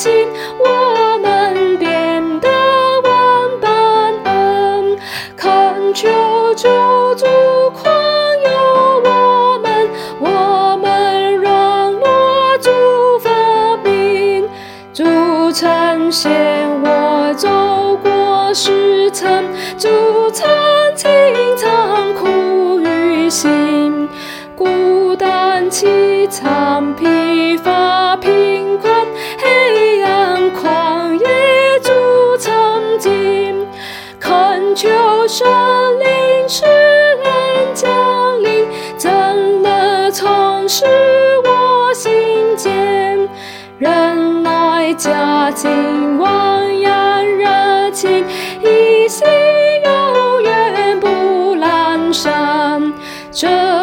心，我们变得万般恩。恳求救主宽宥我们软弱主发明。主曾显我走过时辰，主曾经常苦于心，孤单凄惨，疲乏贫困，黑暗旷野主曾经。恳求神灵使人降临，真乐充实我心间，忍耐加进万样热情，一心永远不懒散。这